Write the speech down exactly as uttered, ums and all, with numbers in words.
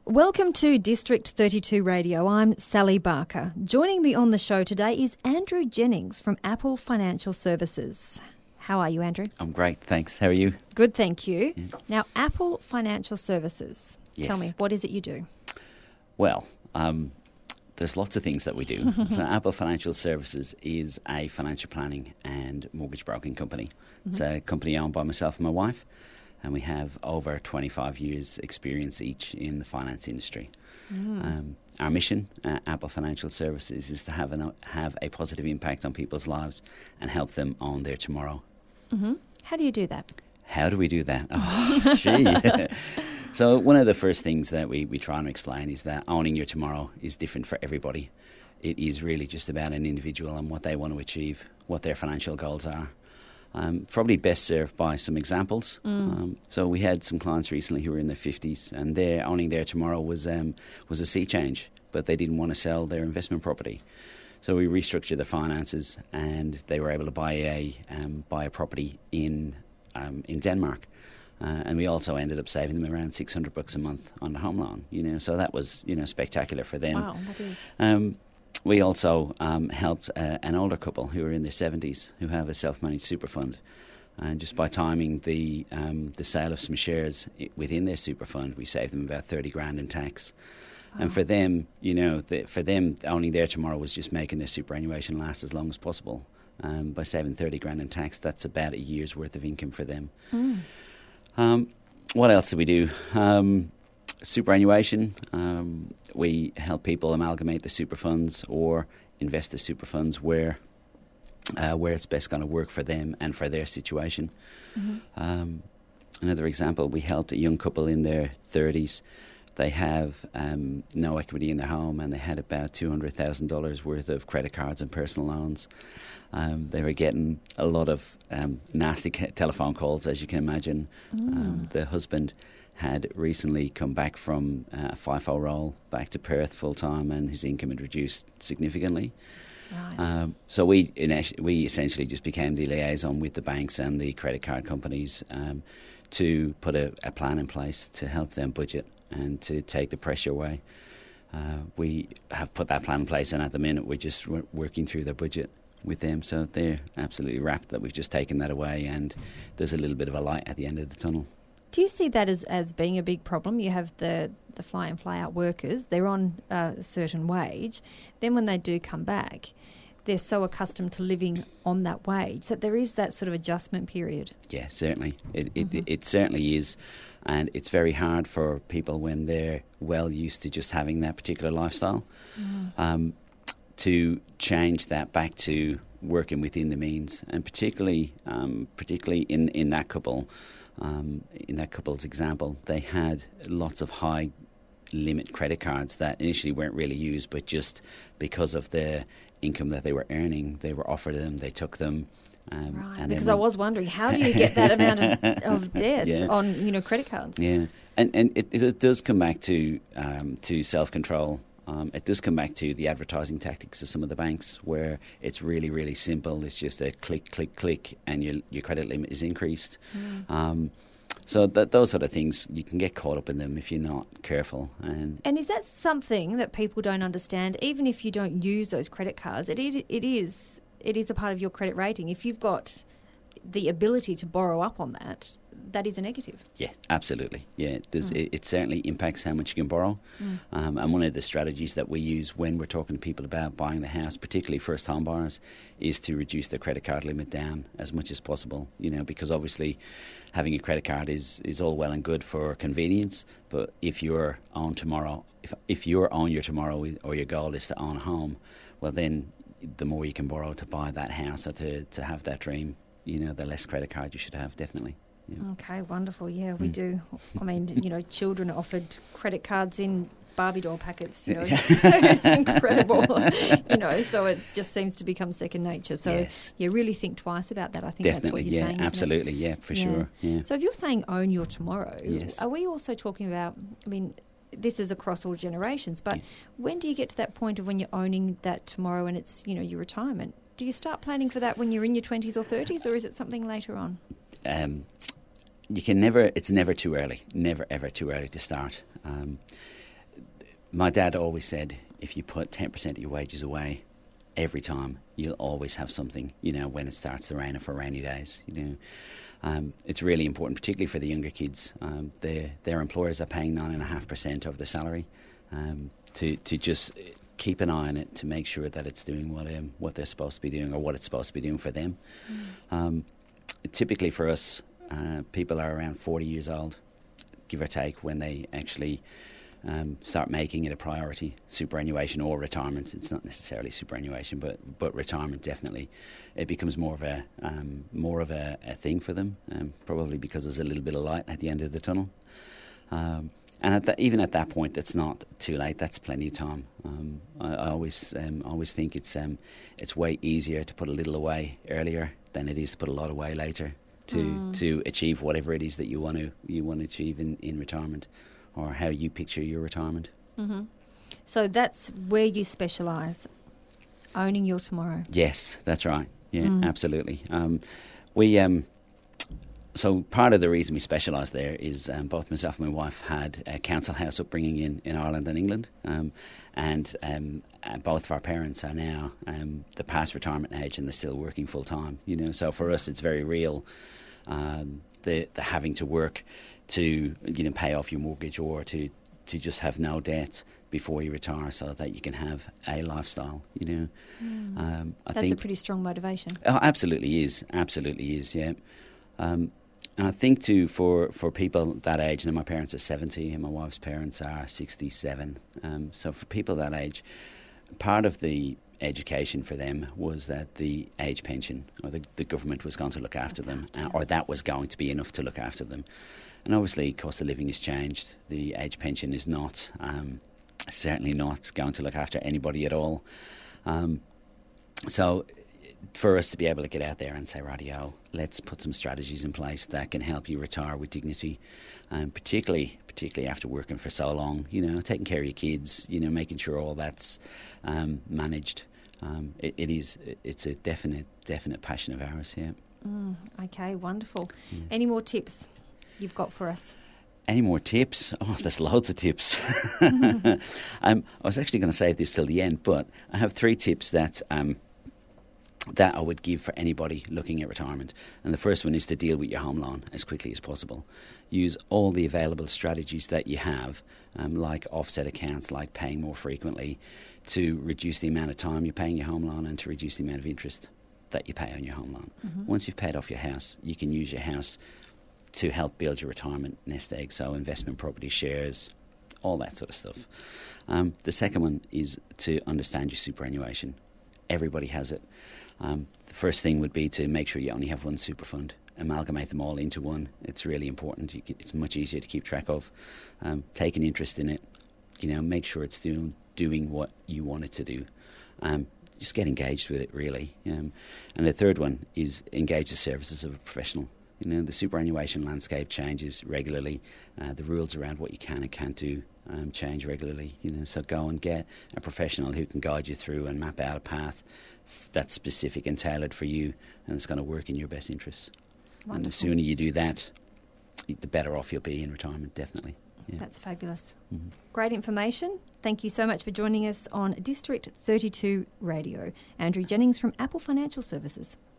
Welcome to District thirty-two Radio. I'm Sally Barker. Joining me on the show today is Andrew Jennings from Apple Financial Services. How are you, Andrew? I'm great, thanks. How are you? Good, thank you. Yeah. Now, Apple Financial Services. Yes. Tell me, what is it you do? Well, um, there's lots of things that we do. So Apple Financial Services is a financial planning and mortgage broking company. Mm-hmm. It's a company owned by myself and my wife, and we have over twenty-five years experience each in the finance industry. Mm. Um, our mission at Apple Financial Services is to have, an, have a positive impact on people's lives and help them own their tomorrow. Mm-hmm. How do you do that? How do we do that? Oh, gee. So one of the first things that we, we try and explain is that owning your tomorrow is different for everybody. It is really just about an individual and what they want to achieve, what their financial goals are. Um, probably best served by some examples. Mm. Um, so we had some clients recently who were in their fifties, and their owning their tomorrow was um, was a sea change, but they didn't want to sell their investment property. So we restructured their finances, and they were able to buy a um, buy a property in um, in Denmark. Uh, and we also ended up saving them around six hundred bucks a month on the home loan. You know, so that was you know spectacular for them. Wow, that is. Um, We also um, helped uh, an older couple who are in their seventies who have a self-managed super fund. And just by timing the um, the sale of some shares within their super fund, we saved them about thirty grand in tax. Wow. And for them, you know, the, for them, owning their tomorrow was just making their superannuation last as long as possible. Um, by saving thirty grand in tax, that's about a year's worth of income for them. Mm. Um, what else do we do? Um, superannuation. Um, we help people amalgamate the super funds or invest the super funds where uh, where it's best going to work for them and for their situation. Mm-hmm. Um, another example, we helped a young couple in their thirties. They have um, no equity in their home, and they had about two hundred thousand dollars worth of credit cards and personal loans. Um, they were getting a lot of um, nasty ca- telephone calls, as you can imagine. Mm. Um, the husband had recently come back from uh, a FIFO role back to Perth full-time, and his income had reduced significantly. Right. Um, so we we essentially just became the liaison with the banks and the credit card companies um, to put a, a plan in place to help them budget and to take the pressure away. Uh, we have put that plan in place, and at the minute we're just w- working through their budget with them, so they're absolutely rapt that we've just taken that away, and there's a little bit of a light at the end of the tunnel. Do you see that as, as being a big problem? You have the, the fly in, fly out workers, they're on a certain wage. Then when they do come back, they're so accustomed to living on that wage that there is that sort of adjustment period. Yeah, certainly. It, it, mm-hmm. it certainly is. And it's very hard for people when they're well used to just having that particular lifestyle mm. um, to change that back to working within the means. And particularly um, particularly in, in that couple, Um, in that couple's example, they had lots of high limit credit cards that initially weren't really used, but just because of the income that they were earning, they were offered them, they took them. Um, right, and because I was wondering, how do you get that amount of, of debt yeah. on you know credit cards? Yeah, and and it, it does come back to um, to self-control. Um, it does come back to the advertising tactics of some of the banks, where it's really, really simple. It's just a click, click, click, and your your credit limit is increased. Mm. Um, so that, those sort of things, you can get caught up in them if you're not careful. And and is that something that people don't understand? Even if you don't use those credit cards, it it, it is it is a part of your credit rating. If you've got the ability to borrow up on that, that is a negative. Yeah, absolutely. Yeah, mm. it, it certainly impacts how much you can borrow. Mm. Um, and one of the strategies that we use when we're talking to people about buying the house, particularly first home buyers, is to reduce their credit card limit down as much as possible. You know, because obviously having a credit card is, is all well and good for convenience, but if you're on tomorrow, if if you're on your tomorrow or your goal is to own a home, well then the more you can borrow to buy that house or to, to have that dream, you know, the less credit card you should have, definitely. Yeah. Okay, wonderful. Yeah, we mm. do. I mean, you know, children are offered credit cards in Barbie doll packets, you know. It's incredible, you know, so it just seems to become second nature. So, yes. yeah, really think twice about that. I think Definitely, that's what you're yeah, saying, absolutely, isn't it? yeah, for yeah. sure. Yeah. So if you're saying own your tomorrow, yes. are we also talking about, I mean, this is across all generations, but yeah. when do you get to that point of when you're owning that tomorrow and it's, you know, your retirement? Do you start planning for that when you're in your twenties or thirties, or is it something later on? Um, you can never, it's never too early, never ever too early to start. Um, my dad always said, if you put ten percent of your wages away every time, you'll always have something, you know, when it starts to rain or for rainy days, you know. Um, it's really important, particularly for the younger kids. Um, their, their employers are paying nine point five percent of the salary um, to, to just keep an eye on it, to make sure that it's doing what um, what they're supposed to be doing or what it's supposed to be doing for them. Mm. Um, typically for us, uh, people are around forty years old, give or take, when they actually um, start making it a priority, superannuation or retirement. It's not necessarily superannuation, but but retirement definitely. It becomes more of a um, more of a, a thing for them, um, probably because there's a little bit of light at the end of the tunnel. Um, and at that, even at that point, it's not too late. That's plenty of time. Um, I, I always um, always think it's um, it's way easier to put a little away earlier than it is to put a lot away later to mm. to achieve whatever it is that you want to you want to achieve in, in retirement, or how you picture your retirement. Mm-hmm. So that's where you specialise, owning your tomorrow. Yes, that's right. Yeah, mm. absolutely. Um, we um, so part of the reason we specialise there is um, both myself and my wife had a council house upbringing in, in Ireland and England, um, and um, both of our parents are now um, the past retirement age and they're still working full time. You know, so for us it's very real. Um, the the having to work to you know pay off your mortgage or to to just have no debt before you retire, so that you can have a lifestyle. You know, mm. um, I that's think a pretty strong motivation. Oh, absolutely is, absolutely is. Yeah, um, and I think too for for people that age. Now my parents are seventy, and my wife's parents are sixty-seven. Um, so for people that age, part of the education for them was that the age pension or the, the government was going to look after them, uh, or that was going to be enough to look after them. And obviously cost of living has changed. The age pension is not um, certainly not going to look after anybody at all. Um, so for us to be able to get out there and say, rightio, let's put some strategies in place that can help you retire with dignity, um, particularly particularly after working for so long, you know, taking care of your kids, you know, making sure all that's um, managed. Um, it, it is, it's a definite, definite passion of ours, yeah. Mm, okay, wonderful. Yeah. Any more tips you've got for us? Any more tips? Oh, there's loads of tips. um, I was actually going to save this till the end, but I have three tips that um, that I would give for anybody looking at retirement. And the first one is to deal with your home loan as quickly as possible. Use all the available strategies that you have, um, like offset accounts, like paying more frequently, to reduce the amount of time you're paying your home loan and to reduce the amount of interest that you pay on your home loan. Mm-hmm. Once you've paid off your house, you can use your house to help build your retirement nest egg, so investment property, shares, all that sort of stuff. Um, the second one is to understand your superannuation. Everybody has it. Um, the first thing would be to make sure you only have one super fund. Amalgamate them all into one. It's really important. You can, it's much easier to keep track of. Um, take an interest in it. You know, make sure it's doing doing what you want it to do. Um, just get engaged with it, really. Um, and the third one is engage the services of a professional. You know, the superannuation landscape changes regularly. Uh, the rules around what you can and can't do um, change regularly. You know, so go and get a professional who can guide you through and map out a path f- that's specific and tailored for you, and it's going to work in your best interests. Wonderful. And the sooner you do that, the better off you'll be in retirement, definitely. Yeah. That's fabulous. Mm-hmm. Great information. Thank you so much for joining us on District thirty-two Radio. Andrew Jennings from Apple Financial Services.